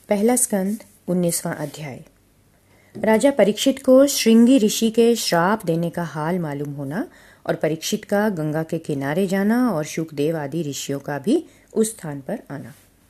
पहला स्कंद 19वां अध्याय। राजा परीक्षित को श्रृंगी ऋषि के श्राप देने का हाल मालूम होना और परीक्षित का गंगा के किनारे जाना और शुकदेव आदि ऋषियों का भी उस स्थान पर आना।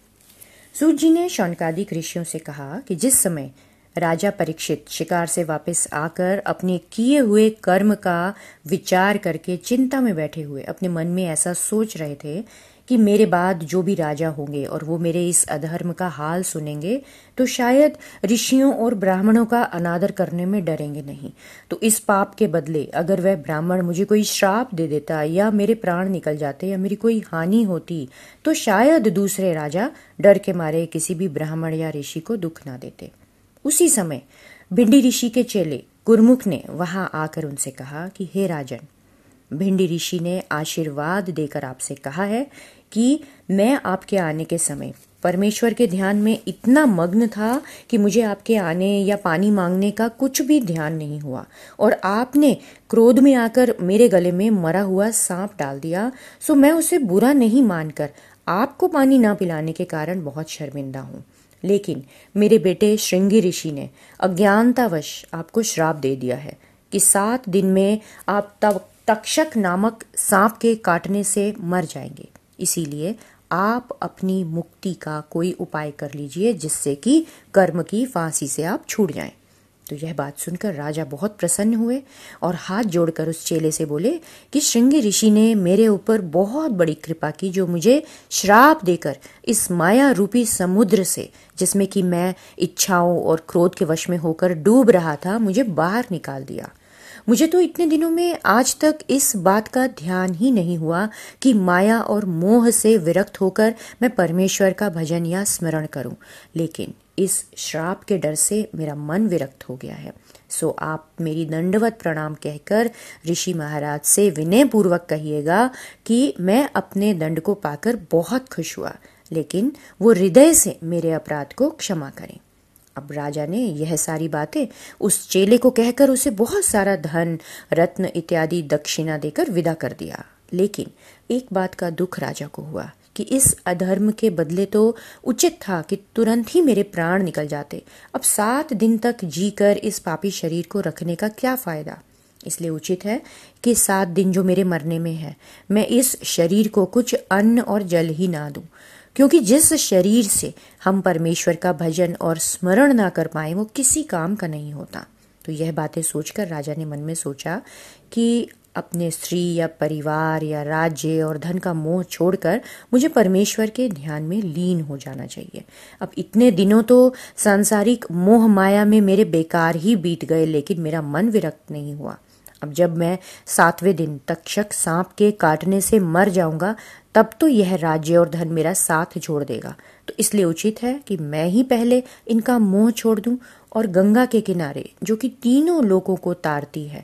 सूत जी ने शौनकादिक ऋषियों से कहा कि जिस समय राजा परीक्षित शिकार से वापस आकर अपने किए हुए कर्म का विचार करके चिंता में बैठे हुए अपने मन में ऐसा सोच रहे थे कि मेरे बाद जो भी राजा होंगे और वो मेरे इस अधर्म का हाल सुनेंगे तो शायद ऋषियों और ब्राह्मणों का अनादर करने में डरेंगे नहीं, तो इस पाप के बदले अगर वह ब्राह्मण मुझे कोई श्राप दे देता या मेरे प्राण निकल जाते या मेरी कोई हानि होती तो शायद दूसरे राजा डर के मारे किसी भी ब्राह्मण या ऋषि को दुख ना देते। उसी समय भिंडी ऋषि के चेले गुरमुख ने वहां आकर उनसे कहा कि हे राजन, भिंडी ऋषि ने आशीर्वाद देकर आपसे कहा है कि मैं आपके आने के समय परमेश्वर के ध्यान में इतना मग्न था कि मुझे आपके आने या पानी मांगने का कुछ भी ध्यान नहीं हुआ और आपने क्रोध में आकर मेरे गले में मरा हुआ सांप डाल दिया। सो मैं उसे बुरा नहीं मानकर आपको पानी ना पिलाने के कारण बहुत शर्मिंदा हूँ, लेकिन मेरे बेटे श्रृंगी ऋषि ने अज्ञानतावश आपको श्राप दे दिया है कि 7 दिन में आप तक्षक नामक सांप के काटने से मर जाएंगे। इसीलिए आप अपनी मुक्ति का कोई उपाय कर लीजिए जिससे कि कर्म की फांसी से आप छूट जाएं। तो यह बात सुनकर राजा बहुत प्रसन्न हुए और हाथ जोड़कर उस चेले से बोले कि श्रृंगी ऋषि ने मेरे ऊपर बहुत बड़ी कृपा की, जो मुझे श्राप देकर इस माया रूपी समुद्र से, जिसमें कि मैं इच्छाओं और क्रोध के वश में होकर डूब रहा था, मुझे बाहर निकाल दिया। मुझे तो इतने दिनों में आज तक इस बात का ध्यान ही नहीं हुआ कि माया और मोह से विरक्त होकर मैं परमेश्वर का भजन या स्मरण करूं, लेकिन इस श्राप के डर से मेरा मन विरक्त हो गया है। सो आप मेरी दंडवत प्रणाम कहकर ऋषि महाराज से विनय पूर्वक कहिएगा कि मैं अपने दंड को पाकर बहुत खुश हुआ, लेकिन वो हृदय से मेरे अपराध को क्षमा करें। अब राजा ने यह सारी बातें उस चेले को कहकर उसे बहुत सारा धन, रत्न इत्यादि दक्षिणा देकर विदा कर दिया। लेकिन एक बात का दुख राजा को हुआ कि इस अधर्म के बदले तो उचित था कि तुरंत ही मेरे प्राण निकल जाते। अब 7 दिन तक जीकर इस पापी शरीर को रखने का क्या फायदा। इसलिए उचित है कि 7 दिन जो मेरे मरने में है, मैं इस शरीर को कुछ अन्न और जल ही ना दूं, क्योंकि जिस शरीर से हम परमेश्वर का भजन और स्मरण ना कर पाए वो किसी काम का नहीं होता। तो यह बातें सोचकर राजा ने मन में सोचा कि अपने स्त्री या परिवार या राज्य और धन का मोह छोड़कर मुझे परमेश्वर के ध्यान में लीन हो जाना चाहिए। अब इतने दिनों तो सांसारिक मोह माया में मेरे बेकार ही बीत गए, लेकिन मेरा मन विरक्त नहीं हुआ। अब जब मैं 7वें दिन तक्षक सांप के काटने से मर जाऊंगा तब तो यह राज्य और धन मेरा साथ छोड़ देगा। तो इसलिए उचित है कि मैं ही पहले इनका मोह छोड़ दूं और गंगा के किनारे, जो कि तीनों लोगों को तारती है,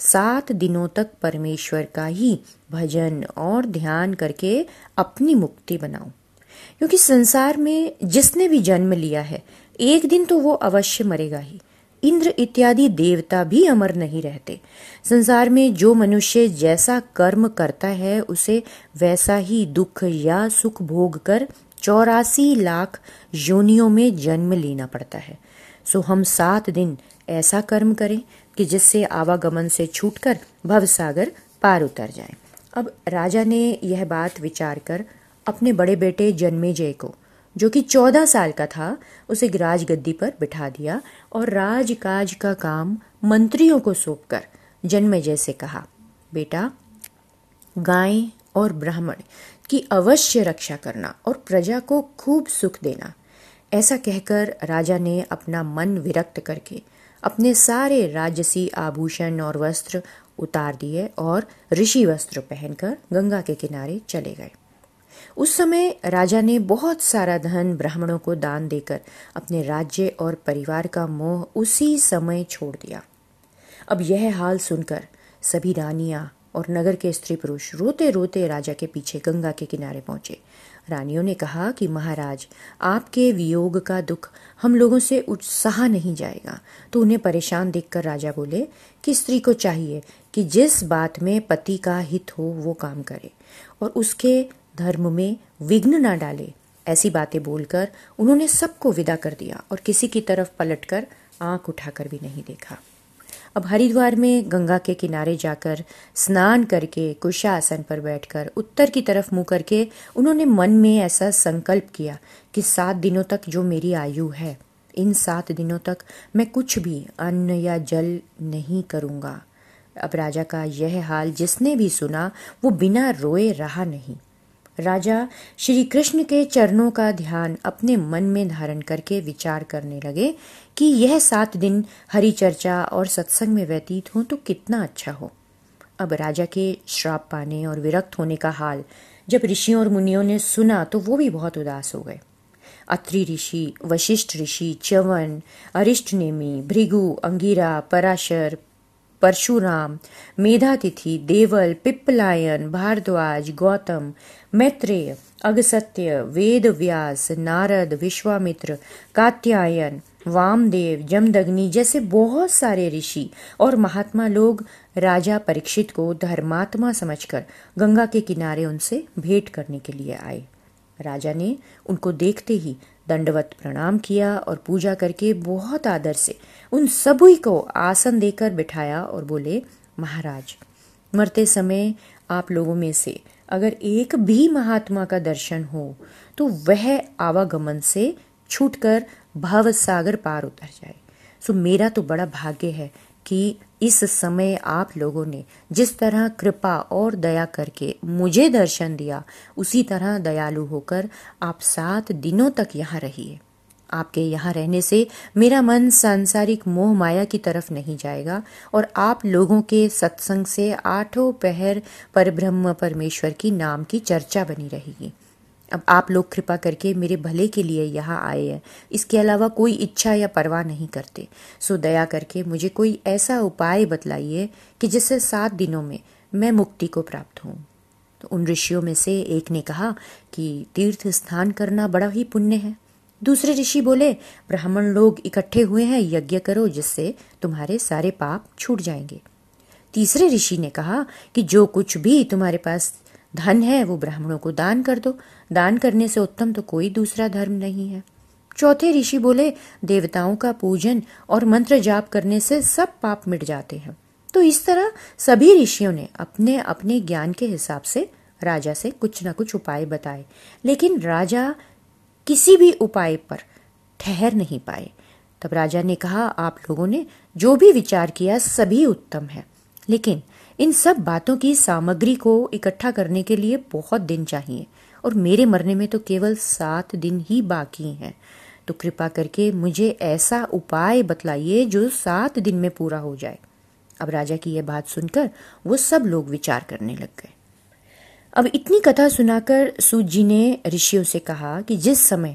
7 दिनों तक परमेश्वर का ही भजन और ध्यान करके अपनी मुक्ति बनाऊं। क्योंकि संसार में जिसने भी जन्म लिया है एक दिन तो वो अवश्य मरेगा ही। इंद्र इत्यादि देवता भी अमर नहीं रहते। संसार में जो मनुष्य जैसा कर्म करता है उसे वैसा ही दुख या सुख भोग कर 84 लाख योनियों में जन्म लेना पड़ता है। सो हम 7 दिन ऐसा कर्म करें कि जिससे आवागमन से छूटकर भवसागर पार उतर जाएं। अब राजा ने यह बात विचार कर अपने बड़े बेटे जन्मेजय को, जो कि 14 साल का था, उसे राजगद्दी पर बिठा दिया और राजकाज का काम मंत्रियों को सौंपकर जन्मेजय से कहा, बेटा, गाय और ब्राह्मण की अवश्य रक्षा करना और प्रजा को खूब सुख देना। ऐसा कहकर राजा ने अपना मन विरक्त करके अपने सारे राजसी आभूषण और वस्त्र उतार दिए और ऋषि वस्त्र पहनकर गंगा के किनारे चले गए। उस समय राजा ने बहुत सारा धन ब्राह्मणों को दान देकर अपने राज्य और परिवार का मोह उसी समय छोड़ दिया। अब यह हाल सुनकर सभी रानियां और नगर के स्त्री पुरुष रोते रोते राजा के पीछे गंगा के किनारे पहुंचे। रानियों ने कहा कि महाराज, आपके वियोग का दुख हम लोगों से सहा नहीं जाएगा। तो उन्हें परेशान देखकर राजा बोले कि स्त्री को चाहिए कि जिस बात में पति का हित हो वो काम करे और उसके धर्म में विघ्न ना डाले। ऐसी बातें बोलकर उन्होंने सबको विदा कर दिया और किसी की तरफ पलटकर आंख उठाकर भी नहीं देखा। अब हरिद्वार में गंगा के किनारे जाकर स्नान करके कुशासन पर बैठकर उत्तर की तरफ मुंह करके उन्होंने मन में ऐसा संकल्प किया कि 7 दिनों तक जो मेरी आयु है, इन 7 दिनों तक मैं कुछ भी अन्न या जल नहीं करूंगा। अब राजा का यह हाल जिसने भी सुना वो बिना रोए रहा नहीं। राजा श्री कृष्ण के चरणों का ध्यान अपने मन में धारण करके विचार करने लगे कि यह 7 दिन हरि चर्चा और सत्संग में व्यतीत हो तो कितना अच्छा हो। अब राजा के श्राप पाने और विरक्त होने का हाल जब ऋषियों और मुनियों ने सुना तो वो भी बहुत उदास हो गए। अत्रि ऋषि, वशिष्ठ ऋषि, च्यवन, अरिष्टनेमि, भृगु, अंगिरा, पराशर, परशुराम, मेधातिथि, देवल, पिप्पलायन, भारद्वाज, गौतम, मैत्रेय, अगस्त्य, वेद व्यास, नारद, विश्वामित्र, कात्यायन, वामदेव, जमदग्नि जैसे बहुत सारे ऋषि और महात्मा लोग राजा परीक्षित को धर्मात्मा समझकर गंगा के किनारे उनसे भेंट करने के लिए आए। राजा ने उनको देखते ही दंडवत प्रणाम किया और पूजा करके बहुत आदर से उन सभी को आसन देकर बिठाया और बोले, महाराज, मरते समय आप लोगों में से अगर एक भी महात्मा का दर्शन हो तो वह आवागमन से छूटकर भव सागर पार उतर जाए। सो मेरा तो बड़ा भाग्य है कि इस समय आप लोगों ने जिस तरह कृपा और दया करके मुझे दर्शन दिया, उसी तरह दयालु होकर आप 7 दिनों तक यहाँ रहिए। आपके यहाँ रहने से मेरा मन सांसारिक मोह माया की तरफ नहीं जाएगा और आप लोगों के सत्संग से 8 पहर परब्रह्म परमेश्वर की नाम की चर्चा बनी रहेगी। अब आप लोग कृपा करके मेरे भले के लिए यहाँ आए हैं, इसके अलावा कोई इच्छा या परवाह नहीं करते। सो दया करके मुझे कोई ऐसा उपाय बतलाइए कि जिससे 7 दिनों में मैं मुक्ति को प्राप्त हूँ। तो उन ऋषियों में से एक ने कहा कि तीर्थ स्थान करना बड़ा ही पुण्य है। दूसरे ऋषि बोले, ब्राह्मण लोग इकट्ठे हुए हैं, यज्ञ करो जिससे तुम्हारे सारे पाप छूट जाएंगे। तीसरे ऋषि ने कहा कि जो कुछ भी तुम्हारे पास धन है वो ब्राह्मणों को दान कर दो, दान करने से उत्तम तो कोई दूसरा धर्म नहीं है। चौथे ऋषि बोले, देवताओं का पूजन और मंत्र जाप करने से सब पाप मिट जाते हैं। तो इस तरह सभी ऋषियों ने अपने अपने ज्ञान के हिसाब से राजा से कुछ न कुछ उपाय बताए, लेकिन राजा किसी भी उपाय पर ठहर नहीं पाए। तब राजा ने कहा, आप लोगों ने जो भी विचार किया सभी उत्तम है, लेकिन इन सब बातों की सामग्री को इकट्ठा करने के लिए बहुत दिन चाहिए और मेरे मरने में तो केवल 7 दिन ही बाकी हैं। तो कृपा करके मुझे ऐसा उपाय बतलाइए जो 7 दिन में पूरा हो जाए। अब राजा की यह बात सुनकर वो सब लोग विचार करने लग गए। अब इतनी कथा सुनाकर सूत जी ने ऋषियों से कहा कि जिस समय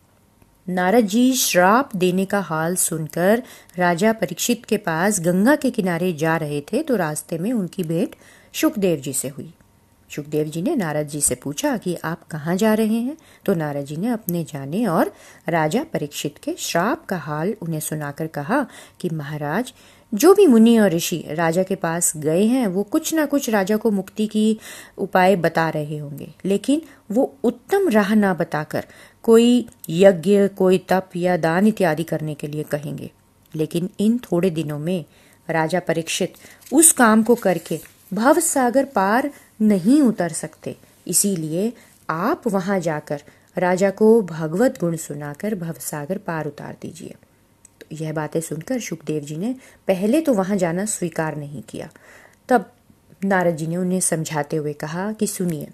नारद जी श्राप देने का हाल सुनकर राजा परीक्षित के पास गंगा के किनारे जा रहे थे तो रास्ते में उनकी भेंट शुकदेव जी से हुई। शुकदेव जी ने नारद जी से पूछा कि आप कहाँ जा रहे हैं। तो नारद जी ने अपने जाने और राजा परीक्षित के श्राप का हाल उन्हें सुनाकर कहा कि महाराज, जो भी मुनि और ऋषि राजा के पास गए हैं वो कुछ ना कुछ राजा को मुक्ति की उपाय बता रहे होंगे, लेकिन वो उत्तम राह ना बताकर कोई यज्ञ, कोई तप या दान इत्यादि करने के लिए कहेंगे। लेकिन इन थोड़े दिनों में राजा परीक्षित उस काम को करके भव सागर पार नहीं उतर सकते, इसीलिए आप वहां जाकर राजा को भगवत गुण सुनाकर भव सागर पार उतार दीजिए। तो यह बातें सुनकर शुकदेव जी ने पहले तो वहां जाना स्वीकार नहीं किया। तब नारद जी ने उन्हें समझाते हुए कहा कि सुनिए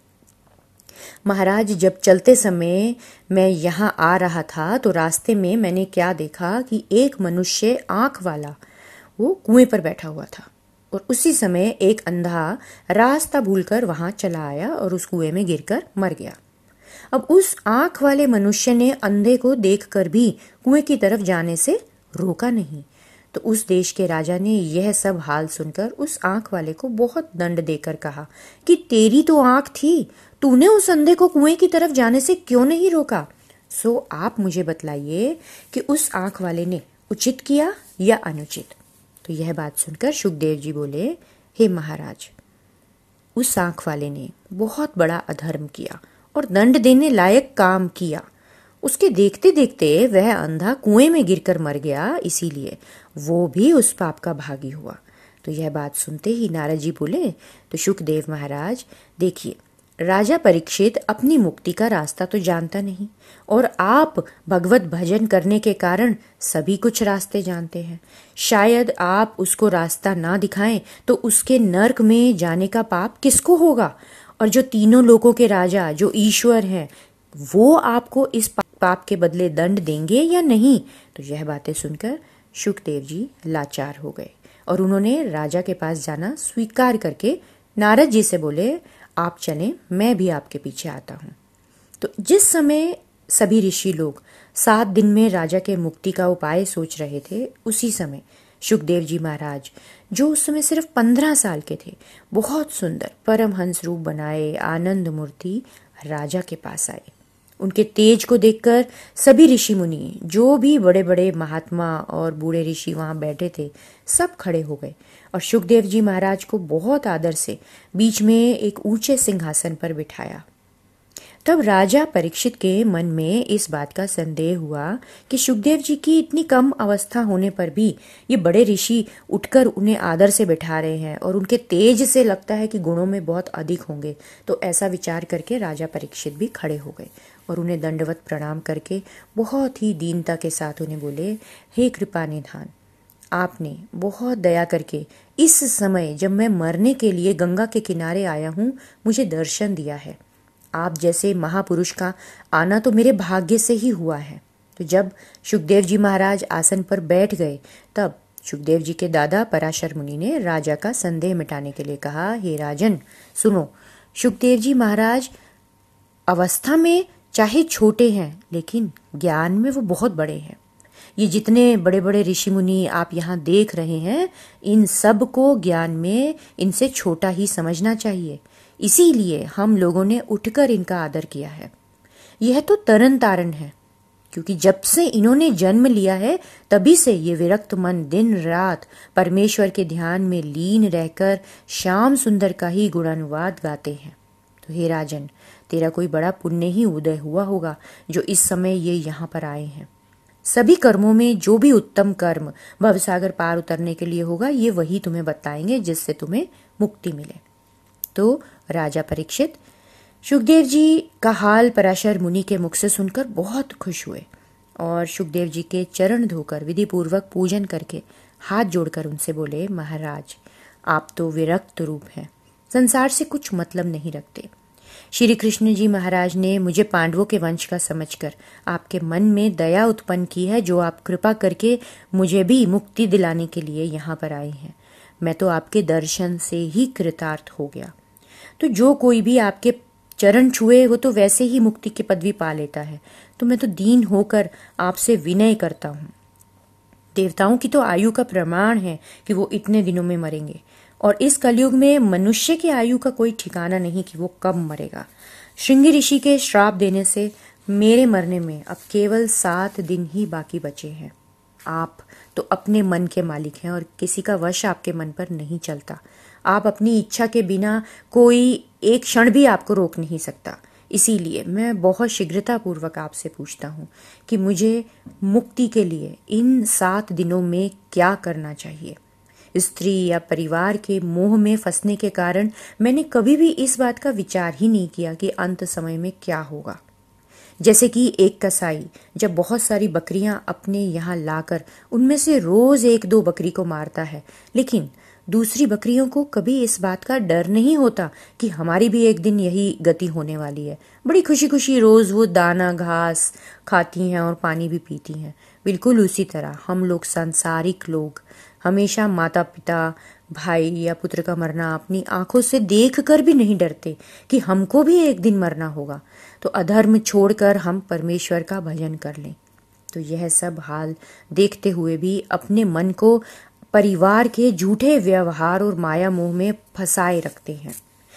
महाराज, जब चलते समय मैं यहाँ आ रहा था तो रास्ते में मैंने क्या देखा कि एक मनुष्य आंख वाला वो कुएं पर बैठा हुआ था और उसी समय एक अंधा रास्ता भूलकर वहां चला आया और उस कुएं में गिरकर मर गया। अब उस आंख वाले मनुष्य ने अंधे को देखकर भी कुएं की तरफ जाने से रोका नहीं। तो उस देश के राजा ने यह सब हाल सुनकर उस आंख वाले को बहुत दंड देकर कहा कि तेरी तो आंख थी, तूने उस अंधे को कुएं की तरफ जाने से क्यों नहीं रोका। सो आप मुझे बतलाइए कि उस आंख वाले ने उचित किया या अनुचित। तो यह बात सुनकर शुकदेव जी बोले, हे महाराज, उस आंख वाले ने बहुत बड़ा अधर्म किया और दंड देने लायक काम किया। उसके देखते देखते वह अंधा कुएं में गिरकर मर गया, इसीलिए वो भी उस पाप का भागी हुआ। तो यह बात सुनते ही नारद जी बोले, तो शुकदेव महाराज देखिए, राजा परीक्षित अपनी मुक्ति का रास्ता तो जानता नहीं, और आप भगवत भजन करने के कारण सभी कुछ रास्ते जानते हैं। शायद आप उसको रास्ता ना दिखाएं तो उसके नरक में जाने का पाप किसको होगा, और जो तीनों लोकों के राजा जो ईश्वर हैं वो आपको इस पाप के बदले दंड देंगे या नहीं। तो यह बातें सुनकर शुकदेव जी लाचार हो गए और उन्होंने राजा के पास जाना स्वीकार करके नारद जी से बोले, आप चलें, मैं भी आपके पीछे आता हूँ। तो जिस समय सभी ऋषि लोग 7 दिन में राजा के मुक्ति का उपाय सोच रहे थे, उसी समय शुकदेव जी महाराज, जो उस समय सिर्फ 15 साल के थे, बहुत सुंदर परमहंस रूप बनाए आनंद मूर्ति राजा के पास आए। उनके तेज को देखकर सभी ऋषि मुनि, जो भी बड़े बड़े महात्मा और बूढ़े ऋषि वहां बैठे थे, सब खड़े हो गए और शुकदेव जी महाराज को बहुत आदर से बीच में एक ऊंचे सिंहासन पर बिठाया। तब राजा परीक्षित के मन में इस बात का संदेह हुआ कि शुकदेव जी की इतनी कम अवस्था होने पर भी ये बड़े ऋषि उठकर उन्हें आदर से बैठा रहे हैं और उनके तेज से लगता है कि गुणों में बहुत अधिक होंगे। तो ऐसा विचार करके राजा परीक्षित भी खड़े हो गए और उन्हें दंडवत प्रणाम करके बहुत ही दीनता के साथ उन्हें बोले, हे कृपा निधान, आपने बहुत दया करके इस समय जब मैं मरने के लिए गंगा के किनारे आया हूँ, मुझे दर्शन दिया है। आप जैसे महापुरुष का आना तो मेरे भाग्य से ही हुआ है। तो जब शुकदेव जी महाराज आसन पर बैठ गए, तब शुकदेव जी के दादा पराशर मुनि ने राजा का संदेह मिटाने के लिए कहा, हे राजन सुनो, शुकदेव जी महाराज अवस्था में चाहे छोटे हैं, लेकिन ज्ञान में वो बहुत बड़े हैं। ये जितने बड़े बड़े ऋषि मुनि आप यहाँ देख रहे हैं, इन सब को ज्ञान में इनसे छोटा ही समझना चाहिए। इसीलिए हम लोगों ने उठकर इनका आदर किया है। यह तो तरन तारण है, क्योंकि जब से इन्होंने जन्म लिया है तभी से ये विरक्त मन दिन रात परमेश्वर के ध्यान में लीन रहकर श्याम सुंदर का ही गुणानुवाद गाते हैं। तो हे राजन, तेरा कोई बड़ा पुण्य ही उदय हुआ होगा जो इस समय ये यहाँ पर आए हैं। सभी कर्मों में जो भी उत्तम कर्म भवसागर पार उतरने के लिए होगा, ये वही तुम्हें बताएंगे जिससे तुम्हें मुक्ति मिले। तो राजा परीक्षित शुकदेव जी का हाल पराशर मुनि के मुख से सुनकर बहुत खुश हुए और शुकदेव जी के चरण धोकर विधि पूर्वक पूजन करके हाथ जोड़कर उनसे बोले, महाराज आप तो विरक्त रूप हैं, संसार से कुछ मतलब नहीं रखते। श्री कृष्ण जी महाराज ने मुझे पांडवों के वंश का समझकर आपके मन में दया उत्पन्न की है, जो आप कृपा करके मुझे भी मुक्ति दिलाने के लिए यहाँ पर आए हैं। मैं तो आपके दर्शन से ही कृतार्थ हो गया। तो जो कोई भी आपके चरण छुए वो तो वैसे ही मुक्ति की पदवी पा लेता है। तो मैं तो दीन होकर आपसे विनय करता हूँ। देवताओं की तो आयु का प्रमाण है कि वो इतने दिनों में मरेंगे, और इस कलयुग में मनुष्य की आयु का कोई ठिकाना नहीं कि वो कब मरेगा। श्रृंगी ऋषि के श्राप देने से मेरे मरने में अब केवल 7 दिन ही बाकी बचे हैं। आप तो अपने मन के मालिक हैं और किसी का वश आपके मन पर नहीं चलता। आप अपनी इच्छा के बिना कोई एक क्षण भी आपको रोक नहीं सकता। इसीलिए मैं बहुत शीघ्रता पूर्वक आपसे पूछता हूँ कि मुझे मुक्ति के लिए इन 7 दिनों में क्या करना चाहिए। स्त्री या परिवार के मोह में फंसने के कारण मैंने कभी भी इस बात का विचार ही नहीं किया कि अंत समय में क्या होगा। जैसे कि एक कसाई जब बहुत सारी बकरियां अपने यहाँ लाकर उनमें से रोज 1-2 बकरी को मारता है, लेकिन दूसरी बकरियों को कभी इस बात का डर नहीं होता कि हमारी भी एक दिन यही गति होने वाली है। बड़ी खुशी खुशी रोज वो दाना घास खाती हैं और पानी भी पीती हैं। बिल्कुल उसी तरह हम लोग सांसारिक लोग हमेशा माता पिता भाई या पुत्र का मरना अपनी आंखों से देख कर भी नहीं डरते कि हमको भी एक दिन मरना होगा। तो अधर्म छोड़कर हम परमेश्वर का भजन कर लें। तो यह सब हाल देखते हुए भी अपने मन को परिवार के झूठे व्यवहार और माया मोह में फंसाए रखते हैं।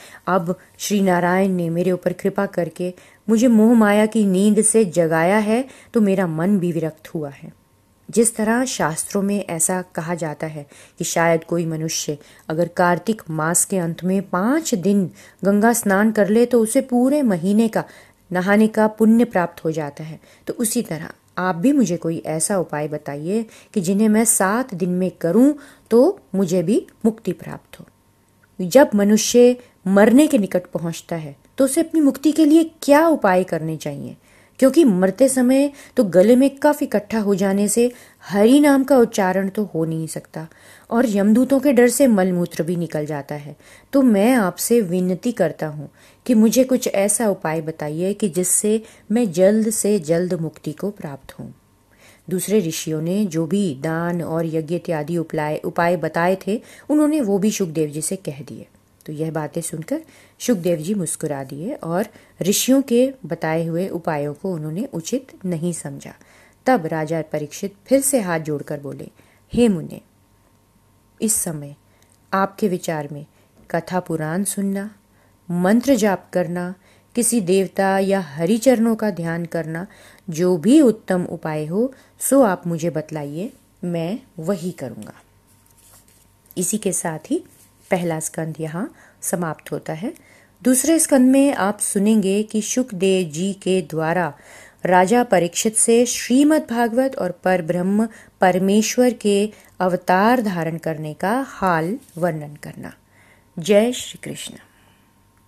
अब श्री नारायण ने मेरे ऊपर कृपा करके मुझे मोह माया की नींद से जगाया है, तो मेरा मन भी विरक्त हुआ है। जिस तरह शास्त्रों में ऐसा कहा जाता है कि शायद कोई मनुष्य अगर कार्तिक मास के अंत में 5 दिन गंगा स्नान कर ले तो उसे पूरे महीने का नहाने का पुण्य प्राप्त हो जाता है, तो उसी तरह आप भी मुझे कोई ऐसा उपाय बताइए कि जिन्हें मैं 7 दिन में करूं तो मुझे भी मुक्ति प्राप्त हो। जब मनुष्य मरने के निकट पहुंचता है तो उसे अपनी मुक्ति के लिए क्या उपाय करने चाहिए, क्योंकि मरते समय तो गले में कफ इकट्ठा हो जाने से हरि नाम का उच्चारण तो हो नहीं सकता और यमदूतों के डर से मलमूत्र भी निकल जाता है। तो मैं आपसे विनती करता हूँ कि मुझे कुछ ऐसा उपाय बताइए कि जिससे मैं जल्द से जल्द मुक्ति को प्राप्त हूँ। दूसरे ऋषियों ने जो भी दान और यज्ञ इत्यादि उपाय बताए थे उन्होंने वो भी शुकदेव जी से कह दिए। तो यह बातें सुनकर शुकदेव जी मुस्कुरा दिए और ऋषियों के बताए हुए उपायों को उन्होंने उचित नहीं समझा। तब राजा परीक्षित फिर से हाथ जोड़कर बोले, हे मुने, इस समय आपके विचार में कथा पुराण सुनना, मंत्र जाप करना, किसी देवता या हरिचरणों का ध्यान करना, जो भी उत्तम उपाय हो सो आप मुझे बतलाइए, मैं वही करूँगा। इसी के साथ ही पहला स्कंद यहाँ समाप्त होता है। दूसरे स्कंद में आप सुनेंगे कि शुकदेव जी के द्वारा राजा परीक्षित से श्रीमद् भागवत और परब्रह्म परमेश्वर के अवतार धारण करने का हाल वर्णन करना। जय श्री कृष्ण।